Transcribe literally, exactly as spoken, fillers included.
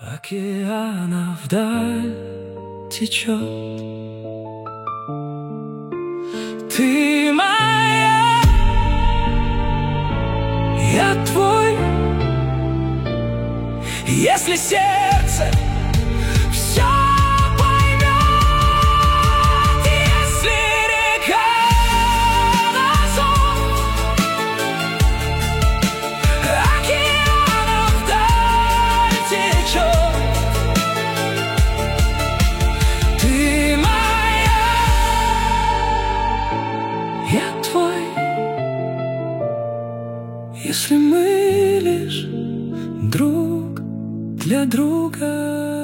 Океана вдаль течет. Ты моя, я твой. Если сердце все поймет, если река на зов океана вдаль течет. Ты моя, я твой. Если мы лишь друг для друга.